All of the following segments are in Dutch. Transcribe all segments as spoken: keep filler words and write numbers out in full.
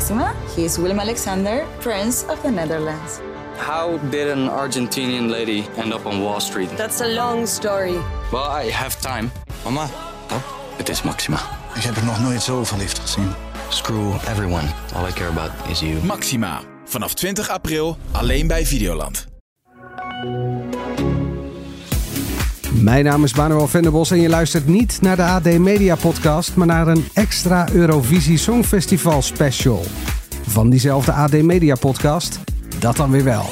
Maxima. He is Willem-Alexander, Prince of the Netherlands. How did an Argentinian lady end up on Wall Street? That's a long story. Well, I have time. Mama, Oh, het is Maxima. ik heb er nog nooit zo verliefd gezien. Screw everyone. All I care about is you. Maxima. Vanaf twintig april alleen bij Videoland. Mijn naam is Manuel Venderbos en je luistert niet naar de A D Media podcast, maar naar een extra Eurovisie Songfestival special. Van diezelfde A D Media podcast, dat dan weer wel.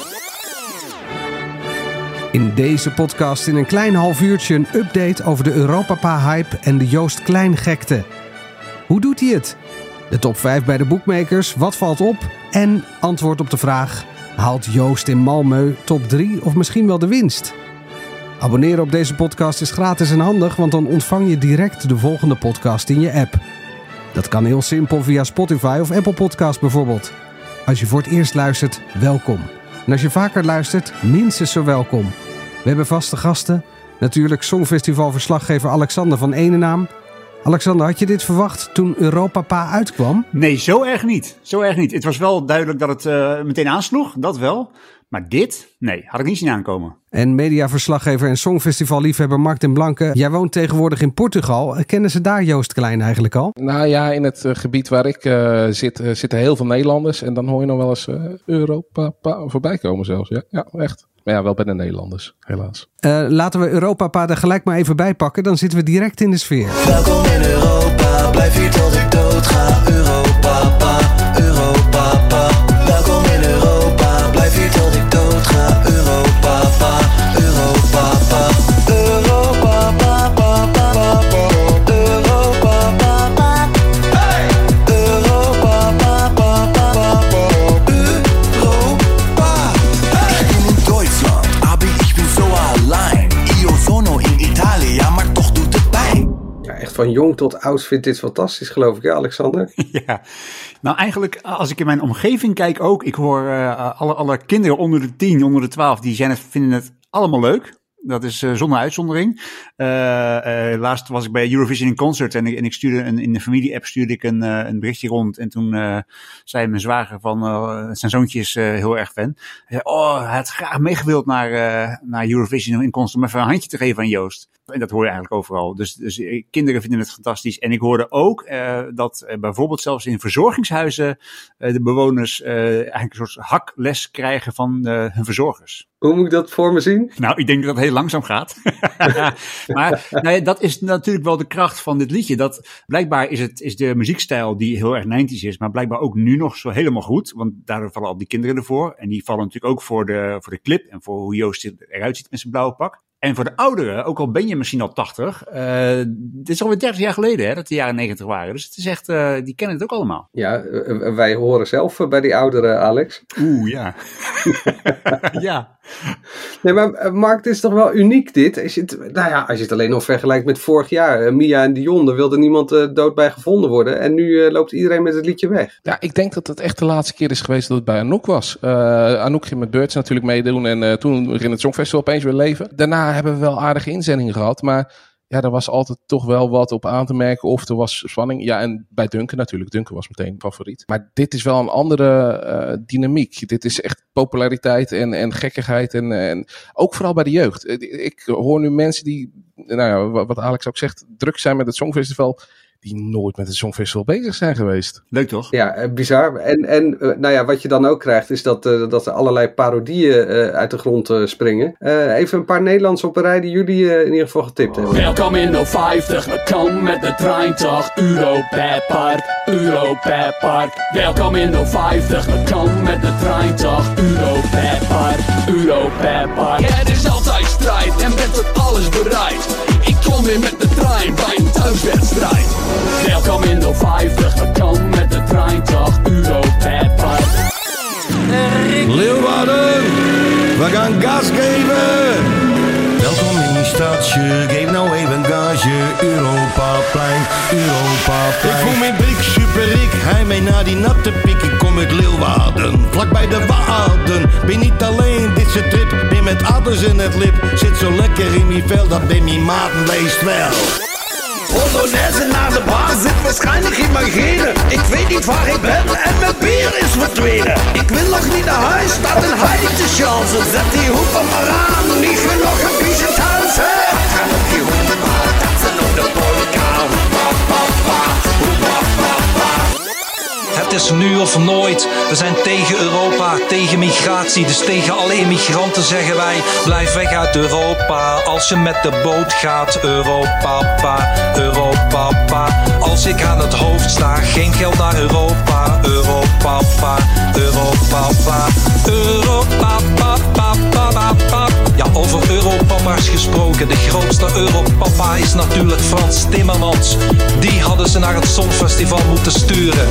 In deze podcast in een klein half uurtje een update over de Europapa-hype en de Joost Klein-gekte. Hoe doet hij het? De top vijf bij de bookmakers, wat valt op? En antwoord op de vraag, haalt Joost in Malmö top drie of misschien wel de winst? Abonneren op deze podcast is gratis en handig, want dan ontvang je direct de volgende podcast in je app. Dat kan heel simpel via Spotify of Apple Podcast bijvoorbeeld. Als je voor het eerst luistert, welkom. En als je vaker luistert, minstens zo welkom. We hebben vaste gasten. Natuurlijk Songfestivalverslaggever Alexander van Enenaam. Alexander, had je dit verwacht toen Europapa uitkwam? Nee, zo erg niet. Zo erg niet. Het was wel duidelijk dat het uh, meteen aansloeg, dat wel. Maar dit, nee, had ik niet zien aankomen. En mediaverslaggever en songfestivalliefhebber Mark den Blanke. Jij woont tegenwoordig in Portugal. Kennen ze daar Joost Klein eigenlijk al? Nou ja, in het uh, gebied waar ik uh, zit, uh, zitten heel veel Nederlanders. En dan hoor je nog wel eens uh, Europapa voorbij komen zelfs. Ja, ja, echt. Maar ja, wel bij de Nederlanders, helaas. Uh, laten we Europapa er gelijk maar even bij pakken. Dan zitten we direct in de sfeer. Welkom in Europa, blijf hier tot ik dood ga. Europapa, Europapa. Welkom in Europa, blijf hier tot ik dood ga. Europapa, Europapa. Europapa, Europapa. Hey! Europa, Europa. Ich bin in Deutschland, aber ich bin so allein. Io sono in Italia, maar toch doet het pijn. Ja, echt van jong tot oud vindt dit fantastisch, geloof ik, hè, Alexander? Ja, nou eigenlijk als ik in mijn omgeving kijk ook, ik hoor uh, alle, alle kinderen onder de tien, onder de twaalf, die zijn het, vinden het allemaal leuk. Dat is uh, zonder uitzondering. Uh, uh, laatst was ik bij Eurovision in Concert en ik, en ik stuurde een, in de familie-app stuurde ik een, uh, een berichtje rond. En toen uh, zei mijn zwager van, uh, zijn zoontje is uh, heel erg fan. Hij zei, oh, hij had graag meegewild naar, uh, naar Eurovision in Concert om even een handje te geven aan Joost. En dat hoor je eigenlijk overal. Dus, dus uh, kinderen vinden het fantastisch. En ik hoorde ook uh, dat uh, bijvoorbeeld zelfs in verzorgingshuizen uh, de bewoners uh, eigenlijk een soort hakles krijgen van uh, hun verzorgers. Hoe moet ik dat voor me zien? Nou, ik denk dat het heel langzaam gaat. Maar nou ja, dat is natuurlijk wel de kracht van dit liedje. Dat blijkbaar is het is de muziekstijl die heel erg negentig is, maar blijkbaar ook nu nog zo helemaal goed. Want daardoor vallen al die kinderen ervoor. En die vallen natuurlijk ook voor de, voor de clip en voor hoe Joost eruit ziet met zijn blauwe pak. En voor de ouderen, ook al ben je misschien al tachtig, uh, dit is alweer dertig jaar geleden hè, dat de jaren negentig waren. Dus het is echt, uh, die kennen het ook allemaal. Ja, uh, wij horen zelf uh, bij die ouderen, Alex. Oeh, ja. Ja. Nee, maar uh, Mark, dit is toch wel uniek dit? Als je het, nou ja, als je het alleen nog vergelijkt met vorig jaar. Uh, Mia en Dion, daar wilde niemand uh, dood bij gevonden worden. En nu uh, loopt iedereen met het liedje weg. Ja, ik denk dat het echt de laatste keer is geweest dat het bij Anouk was. Uh, Anouk ging met Birds natuurlijk meedoen en uh, toen ging het Songfestival opeens weer leven. Daarna hebben we wel aardige inzendingen gehad, maar ja, er was altijd toch wel wat op aan te merken of er was spanning. Ja, en bij Duncan natuurlijk. Duncan was meteen favoriet. Maar dit is wel een andere uh, dynamiek. Dit is echt populariteit en, en gekkigheid en, en ook vooral bij de jeugd. Ik hoor nu mensen die, nou ja, wat Alex ook zegt, druk zijn met het Songfestival, die nooit met het Songfestival bezig zijn geweest. Leuk toch? Ja, bizar. En, en uh, nou ja, wat je dan ook krijgt is dat, uh, dat er allerlei parodieën uh, uit de grond uh, springen. Uh, even een paar Nederlands op een rij die jullie uh, in ieder geval getipt hebben. Welkom in de vijftig, we komen met de trein toch. Europapark, Europapark. Welkom in de vijftig, we komen met de trein toch. Europapark, Europapark. Het is altijd strijd en bent tot alles bereid. Ik kom weer met de trein bij een thuiswedstrijd. Welkom in de vijftig, we komen met de trein toch. Europapark. Leeuwarden, we gaan gas geven. Welkom in die stadje, geef nou even gage. Europaplein, Europaplein. Ik voel me brik, superrik, hij mee naar die natte piek. Ik kom uit Leeuwarden, vlak bij de Waarden. Ben niet alleen, dit is een trip, ben met adders in het lip. Zit zo lekker in mijn vel, dat ben mijn maten leest wel. Polonaise naar de bar zit waarschijnlijk in mijn genen. Ik weet niet waar ik ben en mijn bier verdwenen. Ik wil nog niet naar huis, staat een heilige chance. Zet die hoeven maar aan, niet genoeg een vieze thuis. Gaan op die hoeven maar, dat ze op de polka. Hoepa, papa, hoepa, papa. Het is nu of nooit. We zijn tegen Europa, tegen migratie. Dus tegen alle immigranten zeggen wij: blijf weg uit Europa. Als je met de boot gaat, Europa, pa, Europa, pa. Als ik aan het hoofd sta, geen geld naar Europa. Europa, pa, Europa, pa. Europa, pa, pa, pa, pa, pa. Ja, over Europapa's gesproken. De grootste Europapa is natuurlijk Frans Timmermans. Die hadden ze naar het Songfestival moeten sturen.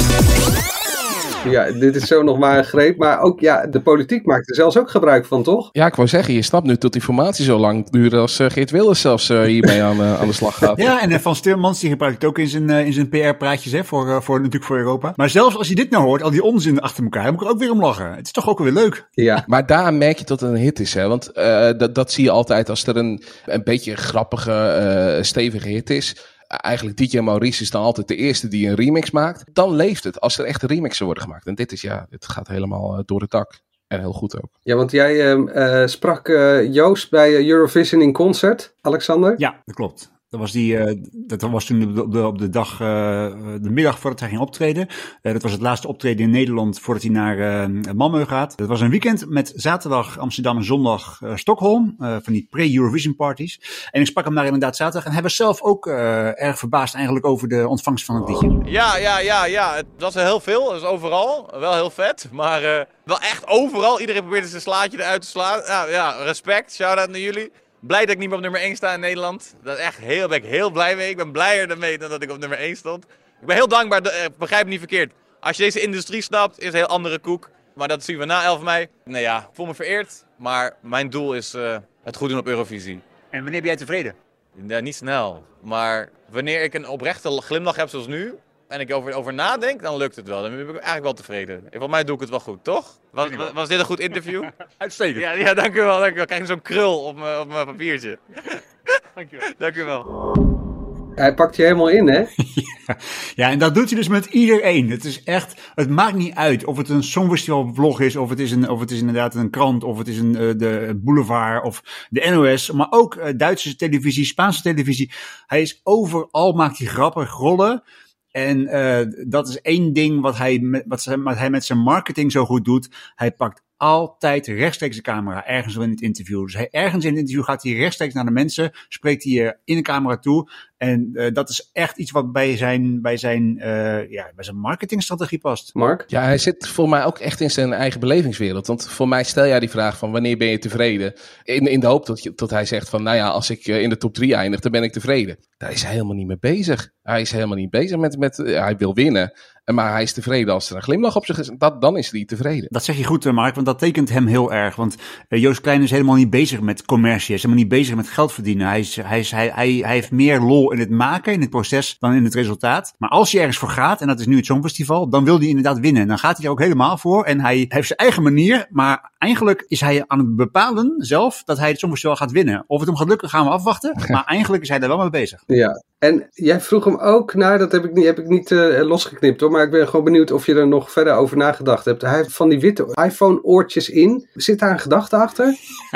Ja, dit is zo nog maar een greep. Maar ook, ja, de politiek maakt er zelfs ook gebruik van, toch? Ja, ik wou zeggen, je snapt nu tot die formatie zo lang duurde als uh, Geert Wilders zelfs uh, hiermee aan, uh, aan de slag gaat. Ja, en uh, Frans Timmermans die gebruikt het ook in zijn, uh, in zijn P R-praatjes, hè, voor, uh, voor, natuurlijk voor Europa. Maar zelfs als je dit nou hoort, al die onzin achter elkaar, moet ik er ook weer om lachen. Het is toch ook weer leuk. Ja. Maar daar merk je dat het een hit is, hè? Want uh, dat, dat zie je altijd als er een, een beetje grappige, uh, stevige hit is. Eigenlijk D J Maurice is dan altijd de eerste die een remix maakt. Dan leeft het als er echt remixen worden gemaakt. En dit is ja, dit gaat helemaal uh, door het dak. En heel goed ook. Ja, want jij uh, uh, sprak uh, Joost bij Eurovision in concert, Alexander? Ja, dat klopt. Dat was, die, uh, dat was toen op de, op de dag, uh, de middag voordat hij ging optreden. Uh, dat was het laatste optreden in Nederland voordat hij naar uh, Malmö gaat. Dat was een weekend met zaterdag Amsterdam en zondag uh, Stockholm. Uh, van die pre-Eurovision parties. En ik sprak hem daar inderdaad zaterdag. En hij was zelf ook uh, erg verbaasd eigenlijk over de ontvangst van het liedje. Ja, ja, ja, ja. Het was heel veel. Dat is overal. Wel heel vet. Maar uh, wel echt overal. Iedereen probeerde zijn slaatje eruit te slaan. Nou ja, respect. Shout-out naar jullie. Blij dat ik niet meer op nummer één sta in Nederland. Dat is echt heel, ben ik heel blij mee. Ik ben blijer ermee dan dat ik op nummer één stond. Ik ben heel dankbaar, begrijp me niet verkeerd. Als je deze industrie snapt, is een heel andere koek. Maar dat zien we na elf mei. Nee ja, ik voel me vereerd. Maar mijn doel is uh, het goed doen op Eurovisie. En wanneer ben jij tevreden? Ja, niet snel. Maar wanneer ik een oprechte glimlach heb zoals nu... en ik over, over nadenk, dan lukt het wel. Dan ben ik eigenlijk wel tevreden. Volgens mij doe ik het wel goed, toch? Was, was, was dit een goed interview? Uitstekend. Ja, ja, dank u wel. Dank u wel. Krijg je zo'n krul op mijn, op mijn papiertje. Dank u wel. Dank u wel. Hij pakt je helemaal in, hè? ja. ja, en dat doet hij dus met iedereen. Het is echt, het maakt niet uit of het een Songfestival vlog is, of het is, een, of het is inderdaad een krant, of het is een, uh, de Boulevard, of de N O S, maar ook uh, Duitse televisie, Spaanse televisie. Hij is overal, maakt hij grappig rollen. En uh, dat is één ding wat hij, met, wat, zijn, wat hij met zijn marketing zo goed doet. Hij pakt altijd rechtstreeks de camera, ergens in het interview. Dus hij, ergens in het interview gaat hij rechtstreeks naar de mensen, spreekt hij uh, in de camera toe. En uh, dat is echt iets wat bij zijn, bij zijn, uh, ja, bij zijn marketingstrategie past. Mark? Ja, hij zit voor mij ook echt in zijn eigen belevingswereld. Want voor mij stel jij die vraag van wanneer ben je tevreden? In, in de hoop dat, dat hij zegt van nou ja, als ik uh, in de top drie eindig, dan ben ik tevreden. Daar is hij helemaal niet mee bezig. Hij is helemaal niet bezig met, met uh, hij wil winnen. Maar hij is tevreden als er een glimlach op zich is. Dat, dan is hij tevreden. Dat zeg je goed, Mark, want dat tekent hem heel erg. Want uh, Joost Klein is helemaal niet bezig met commercie. Hij is helemaal niet bezig met geld verdienen. Hij, is, hij, is, hij, hij, hij heeft meer lol in het maken, in het proces, dan in het resultaat. Maar als hij ergens voor gaat, en dat is nu het Songfestival, dan wil hij inderdaad winnen. Dan gaat hij er ook helemaal voor. En hij heeft zijn eigen manier. Maar eigenlijk is hij aan het bepalen zelf dat hij het Songfestival gaat winnen. Of het hem gaat lukken, gaan we afwachten. Maar eigenlijk is hij daar wel mee bezig. Ja. En jij vroeg hem ook naar, dat heb ik niet, heb ik niet uh, losgeknipt hoor, maar ik ben gewoon benieuwd of je er nog verder over nagedacht hebt. Hij heeft van die witte iPhone-oortjes in. Zit daar een gedachte achter?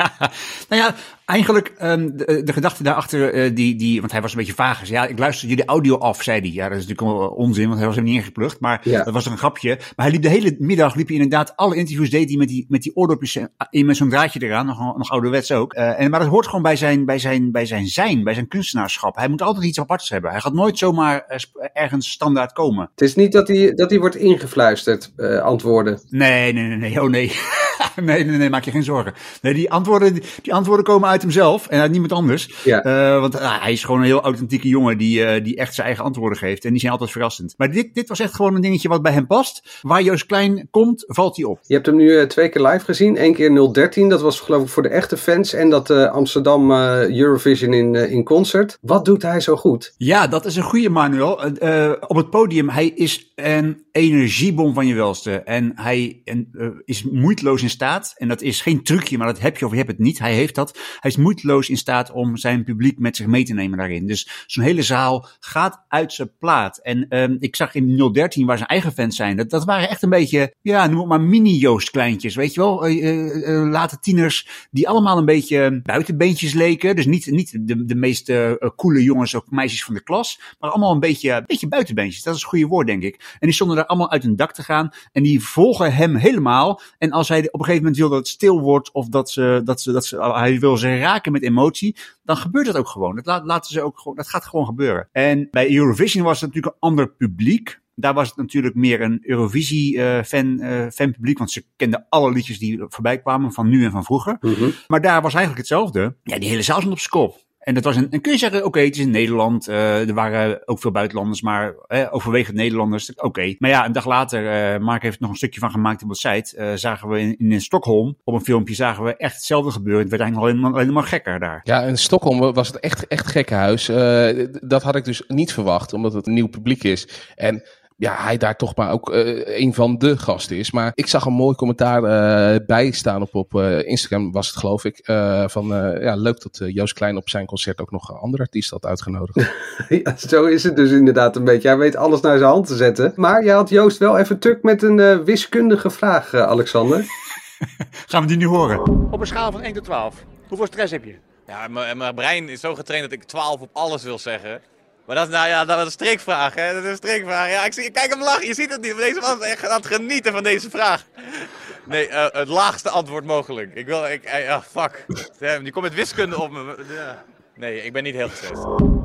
nou ja, eigenlijk um, de, de gedachte daarachter, uh, die, die, want hij was een beetje vaag. Dus ja, ik luister jullie audio af, zei hij. Ja, dat is natuurlijk wel onzin, want hij was hem niet ingeplucht. Maar ja. Dat was een grapje. Maar hij liep de hele middag, liep hij inderdaad, alle interviews deed hij met die, met die oordopjes in, met zo'n draadje eraan. Nog, nog ouderwets ook. Uh, en, maar dat hoort gewoon bij zijn, bij zijn, bij zijn zijn, bij zijn kunstenaarschap. Hij moet altijd iets aparts hebben. Hij gaat nooit zomaar uh, ergens standaard komen. Het is niet dat hij, dat hij wordt ingefluisterd, uh, antwoorden. Nee, nee, nee, nee. Oh nee. nee, nee, nee, maak je geen zorgen. Nee, die antwoorden, die, die antwoorden komen uit hemzelf en uit niemand anders. Ja. Uh, want uh, hij is gewoon een heel authentieke jongen die, uh, die echt zijn eigen antwoorden geeft. En die zijn altijd verrassend. Maar dit, dit was echt gewoon een dingetje wat bij hem past. Waar Joost Klein komt, valt hij op. Je hebt hem nu uh, twee keer live gezien. Eén keer nul dertien, dat was geloof ik voor de echte fans. En dat uh, Amsterdam uh, Eurovision in, uh, in concert. Wat doet hij zo goed? Ja, dat is een goede Manuel. Uh, op het podium, hij is een energiebom van je welste. En hij en, uh, is moeiteloos in staat, en dat is geen trucje, maar dat heb je of je hebt het niet. Hij heeft dat. Hij is moeiteloos in staat om zijn publiek met zich mee te nemen daarin. Dus zo'n hele zaal gaat uit zijn plaat. En um, ik zag in nul dertien, waar zijn eigen fans zijn, dat, dat waren echt een beetje, ja, noem het maar mini-Joost kleintjes, weet je wel. Uh, uh, uh, late tieners, die allemaal een beetje buitenbeentjes leken. Dus niet, niet de, de meest uh, coole jongens of meisjes van de klas, maar allemaal een beetje, een beetje buitenbeentjes. Dat is een goede woord, denk ik. En die stonden daar allemaal uit hun dak te gaan. En die volgen hem helemaal. En als hij op een gegeven moment wil dat het stil wordt, of dat ze, dat ze, dat ze, hij wil ze raken met emotie, dan gebeurt dat ook gewoon. Dat, laat, laten ze ook gewoon, dat gaat gewoon gebeuren. En bij Eurovision was het natuurlijk een ander publiek. Daar was het natuurlijk meer een Eurovisie-fan, uh, uh, fanpubliek, want ze kenden alle liedjes die voorbij kwamen, van nu en van vroeger. Mm-hmm. Maar daar was eigenlijk hetzelfde. Ja, die hele zaal stond op zijn kop. En dat was een, dan kun je zeggen, oké, okay, het is in Nederland, uh, er waren ook veel buitenlanders, maar uh, overwegend Nederlanders, oké. Okay. Maar ja, een dag later, uh, Mark heeft er nog een stukje van gemaakt op de site, uh, zagen we in, in Stockholm, op een filmpje zagen we echt hetzelfde gebeuren. Het werd eigenlijk alleen maar, alleen maar gekker daar. Ja, in Stockholm was het echt, echt gekkenhuis. Uh, dat had ik dus niet verwacht, omdat het een nieuw publiek is. En ja, hij daar toch maar ook uh, een van de gasten is. Maar ik zag een mooi commentaar uh, bij staan op, op uh, Instagram, was het geloof ik. Uh, van uh, ja, leuk dat uh, Joost Klein op zijn concert ook nog andere artiesten had uitgenodigd. Ja, zo is het dus inderdaad een beetje. Hij weet alles naar zijn hand te zetten. Maar je had Joost wel even tuk met een uh, wiskundige vraag, uh, Alexander. Gaan we die nu horen? Op een schaal van één tot twaalf. Hoeveel stress heb je? Ja, mijn brein is zo getraind dat ik twaalf op alles wil zeggen. Maar dat is, nou ja, dat is een strikvraag, hè. Dat is een strikvraag. Ja, ik zie, kijk hem lachen, je ziet het niet. Maar deze man is echt aan het genieten van deze vraag. Nee, uh, het laagste antwoord mogelijk. Ik wil, ik, uh, uh, fuck. Damn, die komt met wiskunde op me. Ja. Nee, ik ben niet heel gestrest.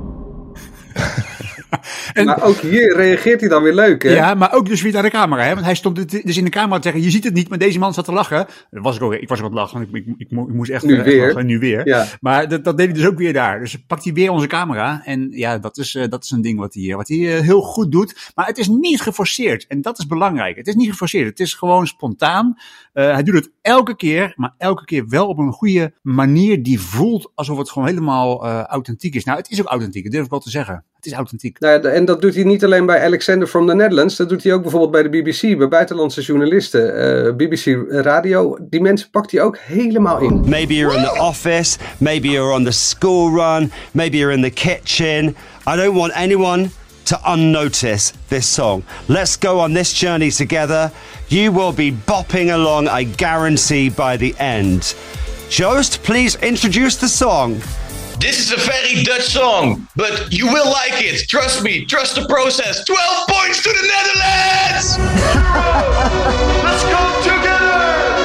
En, maar ook hier reageert hij dan weer leuk, hè? Ja, maar ook dus weer naar de camera, hè? Want hij stond dus in de camera te zeggen, je ziet het niet, maar deze man zat te lachen. Dat was ik ook, ik was ook aan het lachen, want ik, ik, ik, ik moest echt, nu echt weer. lachen, nu weer. Ja. Maar dat, dat deed hij dus ook weer daar. Dus pakt hij weer onze camera. En ja, dat is, uh, dat is een ding wat hij, wat hij uh, heel goed doet. Maar het is niet geforceerd. En dat is belangrijk. Het is niet geforceerd. Het is gewoon spontaan. Uh, hij doet het elke keer, maar elke keer wel op een goede manier die voelt alsof het gewoon helemaal uh, authentiek is. Nou, het is ook authentiek, dat durf ik wel te zeggen. Het is authentiek. Nou ja, en dat doet hij niet alleen bij Alexander from the Netherlands. Dat doet hij ook bijvoorbeeld bij de B B C, bij buitenlandse journalisten. Uh, B B C Radio, die mensen pakt hij ook helemaal in. Maybe you're in the office, maybe you're on the school run, maybe you're in the kitchen. I don't want anyone to unnotice this song. Let's go on this journey together. You will be bopping along, I guarantee, by the end. Joost, please introduce the song. This is a very Dutch song, but you will like it. Trust me, trust the process. twelve points to the Netherlands! Let's go together!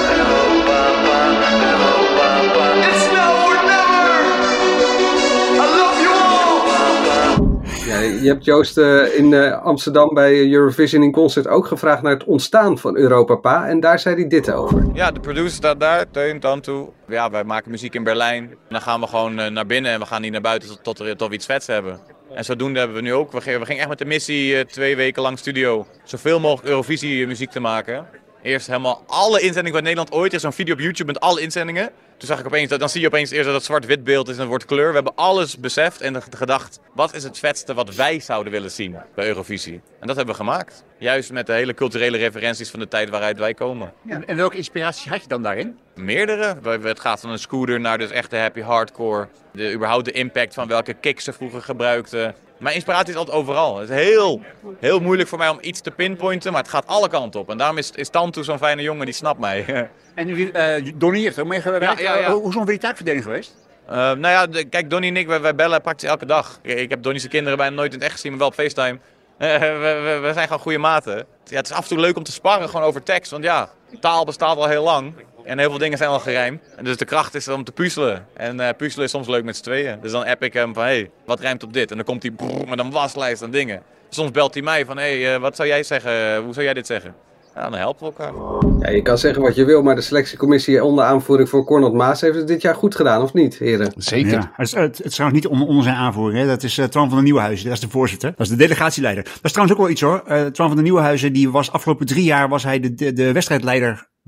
It's now or never! I love you all! Ja, je hebt Joost uh, in uh, Amsterdam bij Eurovision in Concert ook gevraagd naar het ontstaan van Europapa. En daar zei hij dit over. Ja, de producer staat daar, Teun, Tantu. Ja, wij maken muziek in Berlijn. En dan gaan we gewoon uh, naar binnen en we gaan niet naar buiten tot, tot, we, tot we iets vets hebben. En zodoende hebben we nu ook. We, we gingen echt met de missie uh, twee weken lang studio. Zoveel mogelijk Eurovisie muziek te maken. Eerst helemaal alle inzendingen van Nederland ooit. Er is zo'n video op YouTube met alle inzendingen. Toen zag ik opeens, dan zie je opeens eerst dat het zwart-wit beeld is en het wordt kleur. We hebben alles beseft en gedacht, wat is het vetste wat wij zouden willen zien bij Eurovisie? En dat hebben we gemaakt. Juist met de hele culturele referenties van de tijd waaruit wij komen. Ja, en welke inspiratie had je dan daarin? Meerdere. Het gaat van een scooter naar dus echte happy hardcore. De, überhaupt de impact van welke kicks ze vroeger gebruikten. Mijn inspiratie is altijd overal. Het is heel, heel moeilijk voor mij om iets te pinpointen, maar het gaat alle kanten op. En daarom is, is Tantu zo'n fijne jongen, die snapt mij. En uh, Donnie heeft ook meegewerkt. Ja, ja, ja. Hoe is zo'n weer die taakverdeling geweest? Uh, nou ja, de, kijk, Donnie en ik, wij, wij bellen praktisch elke dag. Ik, ik heb Donnie's kinderen bijna nooit in het echt gezien, maar wel op FaceTime. Uh, we, we, we zijn gewoon goede maten. Ja, het is af en toe leuk om te sparren gewoon over tekst, want ja, taal bestaat al heel lang. En heel veel dingen zijn al gerijmd. En dus de kracht is om te puzzelen. En uh, puzzelen is soms leuk met z'n tweeën. Dus dan app ik hem van, hé, hey, wat rijmt op dit? En dan komt hij brrr, met een waslijst aan dingen. Soms belt hij mij van, hé, hey, uh, wat zou jij zeggen? Hoe zou jij dit zeggen? Ja, dan helpen we elkaar. Ja, je kan zeggen wat je wil, maar de selectiecommissie onder aanvoering van Cornald Maas heeft het dit jaar goed gedaan, of niet, heren? Zeker. Ja, het, is, het, het is trouwens niet onder, onder zijn aanvoering. Hè. Dat is uh, Twan van der Nieuwenhuizen, dat is de voorzitter. Dat is de delegatieleider. Dat is trouwens ook wel iets hoor. Uh, Twan van der Nieuwenhuizen, die was afgelopen drie jaar was hij de, de, de wedstrijdleider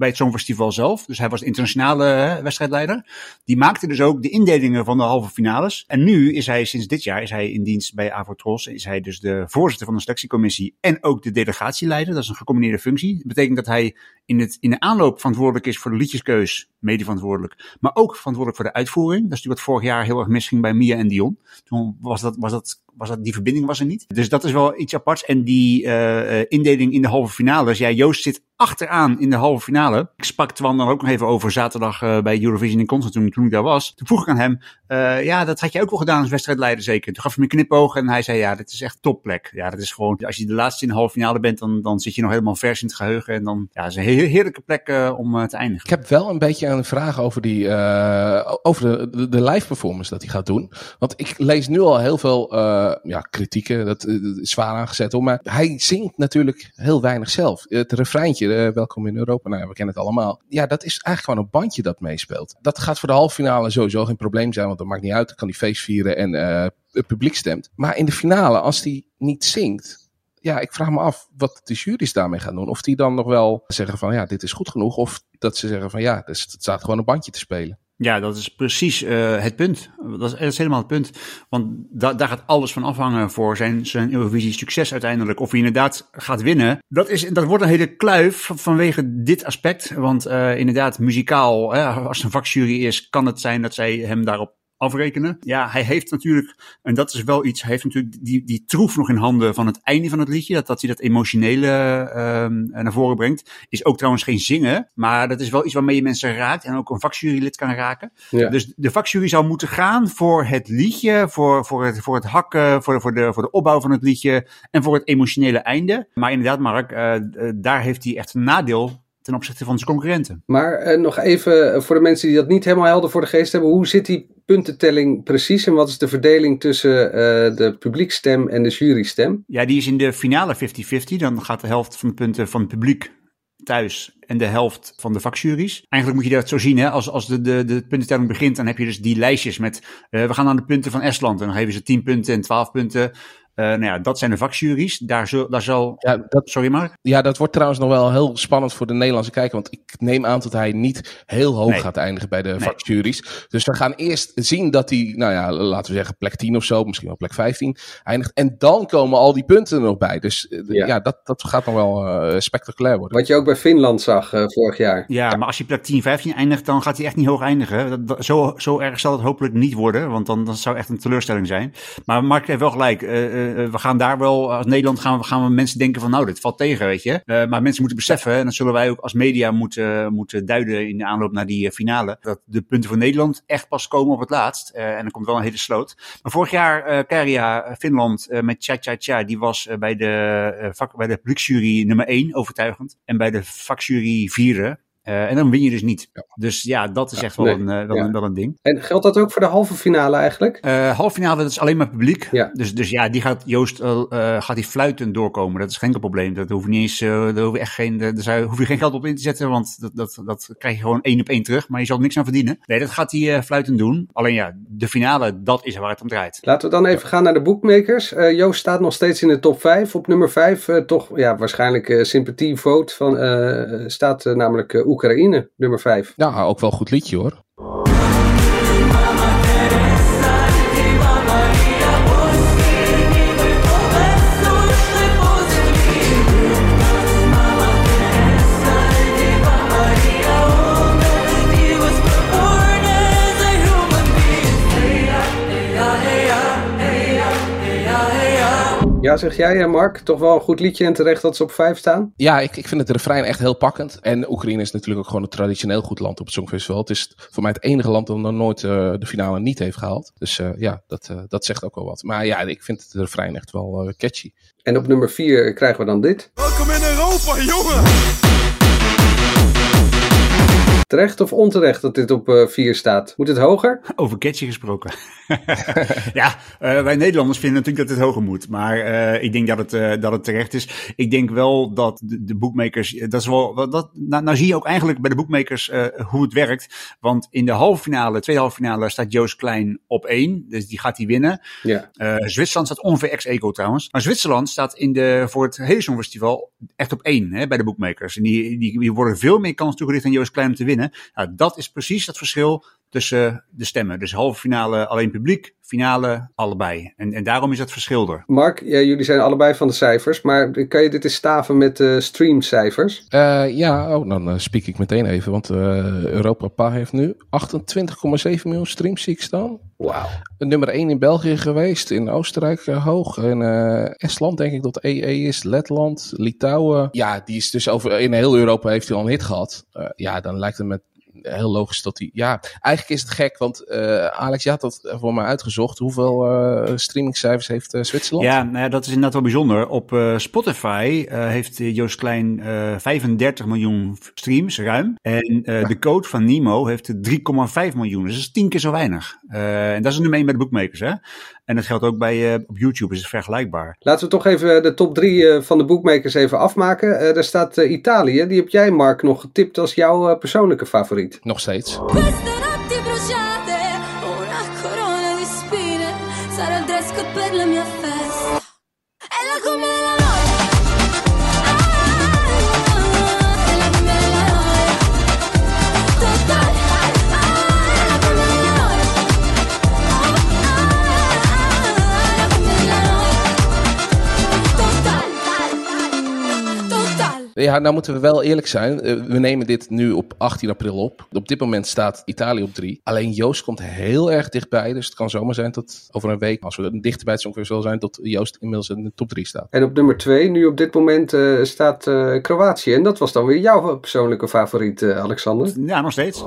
bij het Songfestival zelf. Dus hij was de internationale hè, wedstrijdleider. Die maakte dus ook de indelingen van de halve finales. En nu is hij, sinds dit jaar, is hij in dienst bij Avotros. Is hij dus de voorzitter van de selectiecommissie en ook de delegatieleider. Dat is een gecombineerde functie. Dat betekent dat hij in, het, in de aanloop verantwoordelijk is voor de liedjeskeus, mede verantwoordelijk. Maar ook verantwoordelijk voor de uitvoering. Dat is natuurlijk wat vorig jaar heel erg misging bij Mia en Dion. Toen was dat, was dat, was dat, die verbinding was er niet. Dus dat is wel iets aparts. En die uh, indeling in de halve finales. Ja, Joost zit achteraan in de halve finale. Ik sprak Twan dan ook nog even over zaterdag uh, bij Eurovision in Concert toen, toen ik daar was. Toen vroeg ik aan hem, uh, ja, dat had je ook wel gedaan als wedstrijdleider zeker. Toen gaf hij me een knipoog en hij zei, ja, dit is echt topplek. Ja, dat is gewoon, als je de laatste in de halve finale bent, dan, dan zit je nog helemaal vers in het geheugen. En dan, ja, het is een he- heerlijke plek uh, om uh, te eindigen. Ik heb wel een beetje een vraag over die, uh, over de, de, de live performance dat hij gaat doen. Want ik lees nu al heel veel, uh, ja, kritieken. Dat, uh, is zwaar aangezet hoor. Maar hij zingt natuurlijk heel weinig zelf. Het refreintje, uh, welkom in Europa, nou ja, we kennen het allemaal. Ja, dat is eigenlijk gewoon een bandje dat meespeelt. Dat gaat voor de halve finale sowieso geen probleem zijn, want dat maakt niet uit. Dan kan hij feest vieren en uh, het publiek stemt. Maar in de finale, als hij niet zingt, ja, ik vraag me af wat de jury's daarmee gaan doen. Of die dan nog wel zeggen van, ja, dit is goed genoeg. Of dat ze zeggen van, ja, dus het staat gewoon een bandje te spelen. Ja, dat is precies uh, het punt. Dat is, dat is helemaal het punt. Want da- daar gaat alles van afhangen voor zijn, zijn Eurovisie succes uiteindelijk. Of hij inderdaad gaat winnen. Dat, is, dat wordt een hele kluif vanwege dit aspect. Want uh, inderdaad, muzikaal, hè, als het een vakjury is, kan het zijn dat zij hem daarop afrekenen. Ja, hij heeft natuurlijk, en dat is wel iets, hij heeft natuurlijk die, die troef nog in handen van het einde van het liedje, dat, dat hij dat emotionele uh, naar voren brengt. Is ook trouwens geen zingen, maar dat is wel iets waarmee je mensen raakt en ook een vakjurylid kan raken. Ja. Dus de vakjury zou moeten gaan voor het liedje, voor, voor, het, voor het hakken, voor, voor, de, voor de opbouw van het liedje en voor het emotionele einde. Maar inderdaad, Mark, uh, daar heeft hij echt een nadeel ten opzichte van zijn concurrenten. Maar uh, nog even voor de mensen die dat niet helemaal helder voor de geest hebben. Hoe zit die puntentelling precies en wat is de verdeling tussen uh, de publiekstem en de jurystem? Ja, die is in de finale vijftig vijftig. Dan gaat de helft van de punten van het publiek thuis en de helft van de vakjuries. Eigenlijk moet je dat zo zien, hè? Als, als de, de, de puntentelling begint, dan heb je dus die lijstjes met, uh, we gaan aan de punten van Estland en dan geven ze tien punten en twaalf punten. Uh, nou ja, dat zijn de vakjuries. Daar, zul, daar zal... Ja, dat, Sorry, Mark? Ja, dat wordt trouwens nog wel heel spannend voor de Nederlandse kijker. Want ik neem aan dat hij niet heel hoog nee. gaat eindigen bij de nee. vakjuries. Dus we gaan eerst zien dat hij, nou ja, laten we zeggen plek tien of zo. Misschien wel plek vijftien eindigt. En dan komen al die punten er nog bij. Dus ja, ja dat, dat gaat nog wel uh, spectaculair worden. Wat je ook bij Finland zag uh, vorig jaar. Ja, ja, maar als je plek tien, vijftien eindigt, dan gaat hij echt niet hoog eindigen. Dat, dat, zo, zo erg zal het hopelijk niet worden. Want dan, dan zou echt een teleurstelling zijn. Maar Mark heeft wel gelijk. Uh, uh, we gaan daar wel, als Nederland gaan we, gaan we mensen denken van nou, dit valt tegen, weet je. Uh, maar mensen moeten beseffen, en dat zullen wij ook als media moeten, moeten duiden in de aanloop naar die uh, finale, dat de punten voor Nederland echt pas komen op het laatst. Uh, en dan komt wel een hele sloot. Maar vorig jaar, uh, Kärja, Finland, uh, met Cha Cha Cha, die was uh, bij de, uh, vak, bij de publieksjury nummer één overtuigend. En bij de vakjury vierde. Uh, en dan win je dus niet. Ja. Dus ja, dat is ja, echt wel, nee, een, uh, wel, ja. een, wel een ding. En geldt dat ook voor de halve finale eigenlijk? Uh, halve finale, dat is alleen maar publiek. Ja. Dus, dus ja, die gaat Joost uh, uh, gaat die fluitend doorkomen. Dat is geen probleem. Dat hoef je niet eens, uh, daar hoef je echt geen, daar zou, hoef je geen geld op in te zetten, want dat, dat, dat krijg je gewoon één op één terug. Maar je zal er niks aan verdienen. Nee, dat gaat hij uh, fluitend doen. Alleen ja, de finale, dat is waar het om draait. Laten we dan even gaan naar de bookmakers. Uh, Joost staat nog steeds in de top vijf. Op nummer vijf, uh, toch ja, waarschijnlijk uh, sympathievote van, uh, staat uh, namelijk uh, Oekraïne. Nummer vijf. Ja, ook wel een goed liedje hoor. Ja, zeg jij, Mark, toch wel een goed liedje en terecht dat ze op vijf staan? Ja, ik, ik vind het refrein echt heel pakkend. En Oekraïne is natuurlijk ook gewoon een traditioneel goed land op het Songfestival. Het is voor mij het enige land dat nog nooit uh, de finale niet heeft gehaald. Dus uh, ja, dat, uh, dat zegt ook wel wat. Maar ja, ik vind het refrein echt wel uh, catchy. En op nummer vier krijgen we dan dit. Welkom in Europa, jongen! Terecht of onterecht dat dit op vier uh, staat? Moet het hoger? Over catchy gesproken. ja, uh, wij Nederlanders vinden natuurlijk dat het hoger moet. Maar uh, ik denk dat het, uh, dat het terecht is. Ik denk wel dat de, de bookmakers... Dat is wel, dat, nou, nou zie je ook eigenlijk bij de bookmakers uh, hoe het werkt. Want in de halve finale, tweede halve finale, staat Joost Klein op één. Dus die gaat hij winnen. Ja. Uh, Zwitserland staat ongeveer ex-equo trouwens. Maar Zwitserland staat in de, voor het hele Songfestival echt op één hè, bij de bookmakers. En die, die, die worden veel meer kans toegericht aan Joost Klein om te winnen. Nou, dat is precies het verschil tussen de stemmen. Dus halve finale alleen publiek, finale allebei. En, en daarom is het verschil er. Mark, ja, jullie zijn allebei van de cijfers, maar kan je dit eens staven met de uh, streamcijfers? Uh, ja, oh, dan uh, speak ik meteen even, want uh, Europa Pa heeft nu achtentwintig komma zeven miljoen streams, zie ik staan. Wauw. Nummer één in België geweest, in Oostenrijk uh, hoog, in uh, Estland denk ik dat E E is, Letland, Litouwen. Ja, die is dus over, in heel Europa heeft hij al een hit gehad. Uh, ja, dan lijkt het met heel logisch dat hij... Ja, eigenlijk is het gek, want uh, Alex, je had dat voor mij uitgezocht. Hoeveel uh, streamingcijfers heeft uh, Zwitserland? Ja, nou ja, dat is inderdaad wel bijzonder. Op uh, Spotify uh, heeft Joost Klein uh, vijfendertig miljoen streams, ruim. En uh, de code van Nemo heeft drie komma vijf miljoen. Dus dat is tien keer zo weinig. Uh, en dat is nummer één bij de bookmakers, hè. En dat geldt ook bij, uh, op YouTube, is het vergelijkbaar. Laten we toch even de top drie uh, van de bookmakers even afmaken. Uh, daar staat uh, Italië. Die heb jij, Mark, nog getipt als jouw uh, persoonlijke favoriet. Nog steeds. Ja, nou moeten we wel eerlijk zijn. We nemen dit nu op achttien april op. Op dit moment staat Italië op drie. Alleen Joost komt heel erg dichtbij. Dus het kan zomaar zijn dat over een week, als we dichter bij het Songfestival zijn, dat Joost inmiddels in de top drie staat. En op nummer twee, nu op dit moment, uh, staat uh, Kroatië. En dat was dan weer jouw persoonlijke favoriet, uh, Alexander. Ja, nog steeds.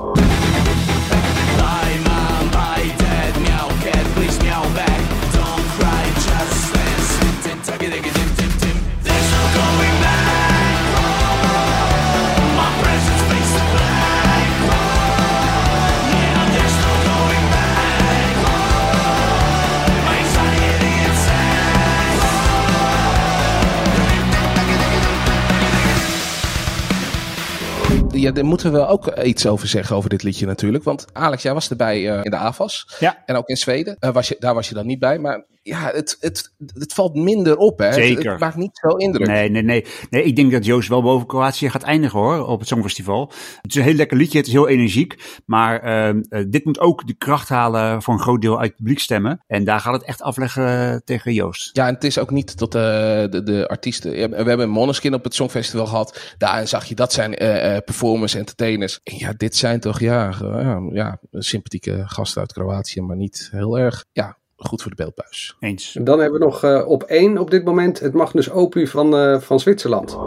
Ja, daar moeten we ook iets over zeggen over dit liedje natuurlijk. Want Alex, jij was erbij uh, in de A F A S. Ja. En ook in Zweden. Uh, was je, daar was je dan niet bij. Maar ja, het, het, het valt minder op, hè? Zeker. Het, het maakt niet zo indruk. Nee, nee, nee. Nee, ik denk dat Joost wel boven Kroatië gaat eindigen, hoor, op het Songfestival. Het is een heel lekker liedje, het is heel energiek. Maar uh, uh, dit moet ook de kracht halen voor een groot deel uit het publiek stemmen. En daar gaat het echt afleggen tegen Joost. Ja, en het is ook niet dat uh, de, de artiesten... We hebben Måneskin op het Songfestival gehad. Daar zag je, dat zijn uh, uh, performers, entertainers. En ja, dit zijn toch, ja, uh, ja, sympathieke gasten uit Kroatië, maar niet heel erg, ja... goed voor de beeldbuis. Eens. En dan hebben we nog uh, op één op dit moment het Magnus Opus van, uh, van Zwitserland.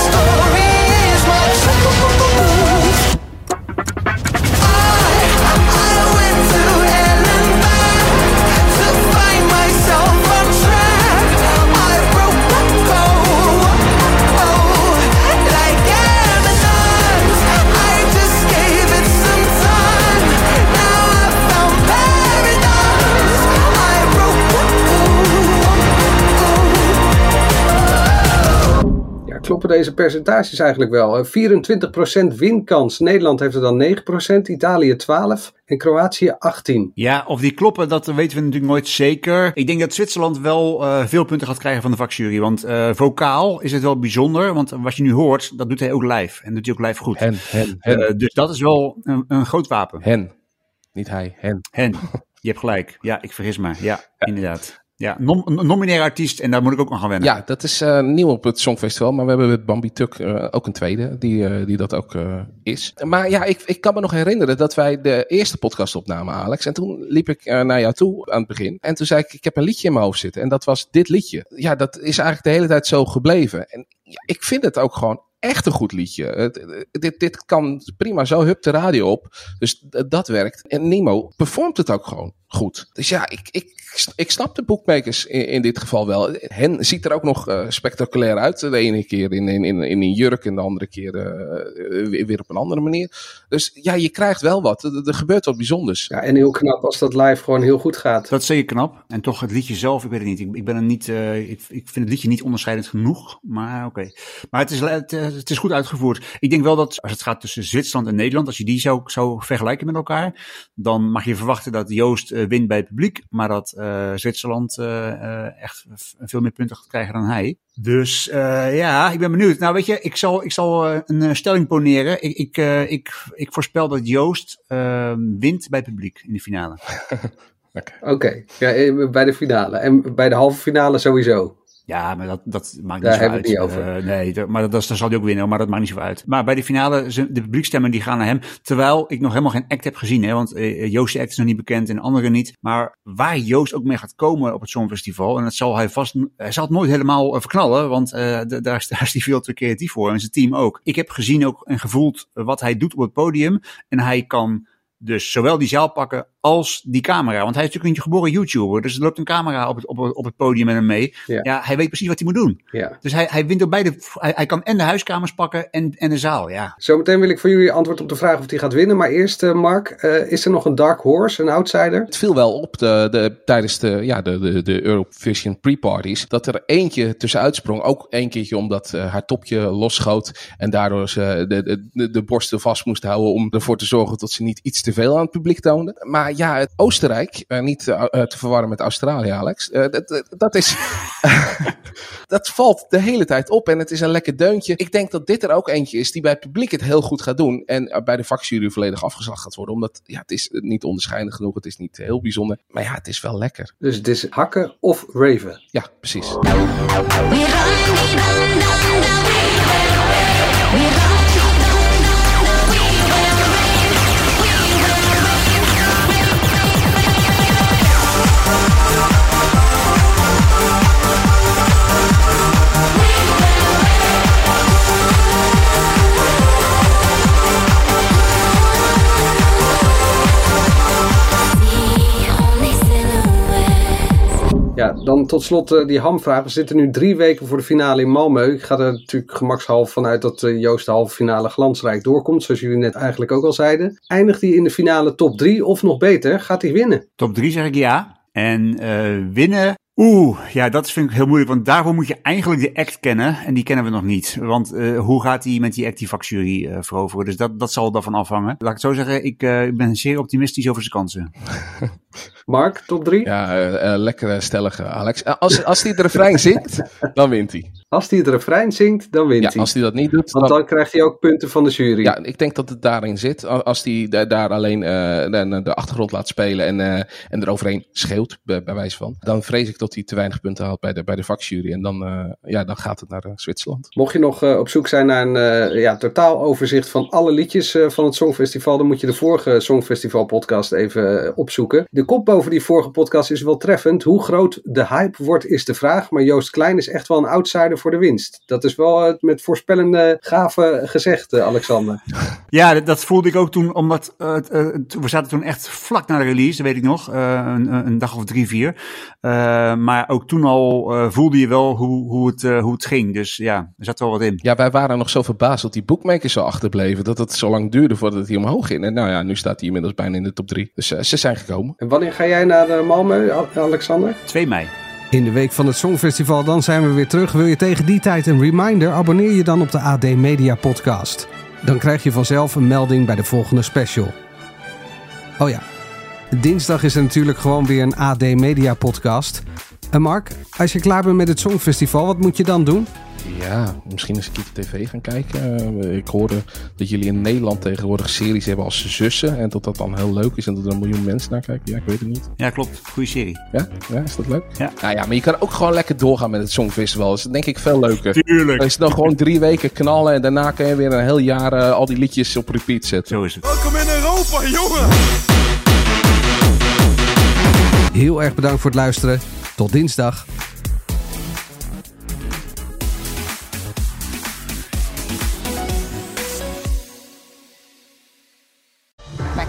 Kloppen deze percentages eigenlijk wel? vierentwintig procent winkans. Nederland heeft er dan negen procent, Italië twaalf procent en Kroatië achttien procent. Ja, of die kloppen, dat weten we natuurlijk nooit zeker. Ik denk dat Zwitserland wel uh, veel punten gaat krijgen van de vakjury. Want uh, vocaal is het wel bijzonder. Want wat je nu hoort, dat doet hij ook live. En doet hij ook live goed. Hen, hen, hen. Uh, dus dat is wel een, een groot wapen. Hen. Niet hij, hen. Hen. Je hebt gelijk. Ja, ik vergis me. Ja, ja. Inderdaad. Ja, nom- nominaire artiest en daar moet ik ook nog gaan wennen. Ja, dat is uh, nieuw op het Songfestival, maar we hebben met Bambi Tuk uh, ook een tweede, die, uh, die dat ook uh, is. Maar ja, ik, ik kan me nog herinneren dat wij de eerste podcast opnamen, Alex. En toen liep ik uh, naar jou toe aan het begin. En toen zei ik, ik heb een liedje in mijn hoofd zitten. En dat was dit liedje. Ja, dat is eigenlijk de hele tijd zo gebleven. En ja, ik vind het ook gewoon echt een goed liedje. Het, dit, dit kan prima zo, hup de radio op. Dus dat werkt. En Nemo performt het ook gewoon goed. Dus ja, ik, ik, ik snap de bookmakers in, in dit geval wel. Hen ziet er ook nog uh, spectaculair uit. De ene keer in, in, in, in een jurk en de andere keer uh, weer op een andere manier. Dus ja, je krijgt wel wat. Er, er gebeurt wat bijzonders. Ja, en heel knap als dat live gewoon heel goed gaat. Dat is zeker knap. En toch het liedje zelf, ik weet het niet. Ik, ik ben er niet, uh, ik, ik vind het liedje niet onderscheidend genoeg. Maar oké. Okay. Maar het is, het, het is goed uitgevoerd. Ik denk wel dat als het gaat tussen Zwitserland en Nederland, als je die zou, zou vergelijken met elkaar, dan mag je verwachten dat Joost uh, wint bij het publiek, maar dat uh, Zwitserland uh, uh, echt veel meer punten gaat krijgen dan hij. Dus uh, ja, ik ben benieuwd. Nou weet je, ik zal, ik zal uh, een uh, stelling poneren. Ik, ik, uh, ik, ik voorspel dat Joost uh, wint bij het publiek in de finale. Oké, okay. Ja, bij de finale. En bij de halve finale sowieso. Ja, maar dat, dat maakt Daar niet zo uit. uit. Daar hebben we het niet over. Uh, nee, dat, maar dat, dat zal hij ook winnen, maar dat maakt niet zo uit. Maar bij de finale, de publiekstemmen die gaan naar hem. Terwijl ik nog helemaal geen act heb gezien, hè, want uh, Joost's act is nog niet bekend en anderen niet. Maar waar Joost ook mee gaat komen op het Songfestival, en dat zal hij vast, hij zal het nooit helemaal uh, verknallen, want uh, d- daar, is, daar is hij veel te creatief voor en zijn team ook. Ik heb gezien ook en gevoeld wat hij doet op het podium en hij kan dus zowel die zaal pakken als die camera. Want hij is natuurlijk een geboren YouTuber. Dus er loopt een camera op het, op het, op het podium met hem mee. Ja. ja, hij weet precies wat hij moet doen. Ja. Dus hij, hij wint ook beide. Hij, hij kan en de huiskamers pakken en, en de zaal, ja. Zometeen wil ik voor jullie antwoord op de vraag of hij gaat winnen. Maar eerst, uh, Mark, uh, is er nog een dark horse, een outsider? Het viel wel op de, de, tijdens de, ja, de, de, de Eurovision pre-parties dat er eentje tussenuit sprong. Ook een keertje omdat uh, haar topje losschoot en daardoor ze de, de, de borsten vast moest houden om ervoor te zorgen dat ze niet iets te veel aan het publiek toonde. Maar ja, het Oostenrijk, uh, niet uh, te verwarren met Australië, Alex, uh, dat, dat is... dat valt de hele tijd op en het is een lekker deuntje. Ik denk dat dit er ook eentje is die bij het publiek het heel goed gaat doen en uh, bij de vakjury volledig afgeslacht gaat worden. Omdat ja, het is niet onderscheidend genoeg, het is niet heel bijzonder. Maar ja, het is wel lekker. Dus het is hakken of raven? Ja, precies. Ja, dan tot slot uh, die hamvraag. We zitten nu drie weken voor de finale in Malmö. Ik ga er natuurlijk gemakshalve vanuit dat uh, Joost de halve finale glansrijk doorkomt. Zoals jullie net eigenlijk ook al zeiden. Eindigt hij in de finale top drie of nog beter, gaat hij winnen? Top drie zeg ik ja. En uh, winnen... Oeh, ja, dat vind ik heel moeilijk, want daarvoor moet je eigenlijk de act kennen. En die kennen we nog niet. Want uh, hoe gaat hij met die act die vakjury uh, veroveren? Dus dat, dat zal daarvan afhangen. Laat ik het zo zeggen, ik, uh, ik ben zeer optimistisch over zijn kansen. Mark, top drie? Ja, uh, uh, lekkere stellige Alex. Uh, als, als hij het refrein zingt, dan wint hij. Als hij het refrein zingt, dan wint ja, hij. Als hij dat niet doet, want dan... dan krijgt hij ook punten van de jury. Ja, ik denk dat het daarin zit. Als hij da- daar alleen uh, de, de achtergrond laat spelen en, uh, en eroverheen schreeuwt, bij, bij wijze van, dan vrees ik dat hij te weinig punten haalt bij de, bij de vakjury. En dan, uh, ja, dan gaat het naar uh, Zwitserland. Mocht je nog uh, op zoek zijn naar een uh, ja, totaaloverzicht van alle liedjes uh, van het Songfestival, dan moet je de vorige Songfestival podcast even uh, opzoeken. De kop boven die vorige podcast is wel treffend. Hoe groot de hype wordt is de vraag, maar Joost Klein is echt wel een outsider voor de winst. Dat is wel uh, met voorspellende gave gezegd, uh, Alexander. Ja, dat, dat voelde ik ook toen, omdat uh, uh, we zaten toen echt vlak na de release, dat weet ik nog, uh, een, een dag of drie, vier. Uh, maar ook toen al uh, voelde je wel hoe, hoe, het, uh, hoe het ging. Dus ja, er zat wel wat in. Ja, wij waren nog zo verbaasd dat die bookmakers zo achterbleven, dat het zo lang duurde voordat hij omhoog ging. En nou ja, nu staat hij inmiddels bijna in de top drie. Dus uh, ze zijn gekomen. En wanneer ga jij naar uh, Malmö, Alexander? twee mei. In de week van het Songfestival, dan zijn we weer terug. Wil je tegen die tijd een reminder? Abonneer je dan op de A D Media podcast. Dan krijg je vanzelf een melding bij de volgende special. Oh ja, dinsdag is er natuurlijk gewoon weer een A D Media podcast. En Mark, als je klaar bent met het Songfestival, wat moet je dan doen? Ja, misschien eens een keer tv gaan kijken. Uh, ik hoorde dat jullie in Nederland tegenwoordig series hebben als Zussen. En dat dat dan heel leuk is en dat er een miljoen mensen naar kijken. Ja, ik weet het niet. Ja, klopt. Goeie serie. Ja? Ja, is dat leuk? Ja. Nou ja, maar je kan ook gewoon lekker doorgaan met het Songfestival. Dat is denk ik veel leuker. Tuurlijk. Dan is het dan gewoon drie weken knallen en daarna kan je weer een heel jaar uh, al die liedjes op repeat zetten. Zo is het. Welkom in Europa, jongen! Heel erg bedankt voor het luisteren. Tot dinsdag.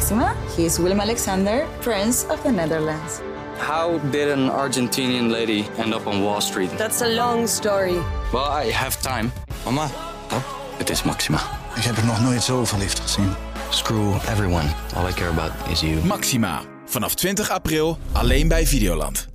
Maxima. He is Willem Alexander, Prince of the Netherlands. How did an Argentinian lady end up on Wall Street? That's a long story. Well, I have time. Mama, oh, het is Maxima. Ik heb er nog nooit zo verliefd gezien. Screw everyone. All I care about is you. Maxima. Vanaf twintig april alleen bij Videoland.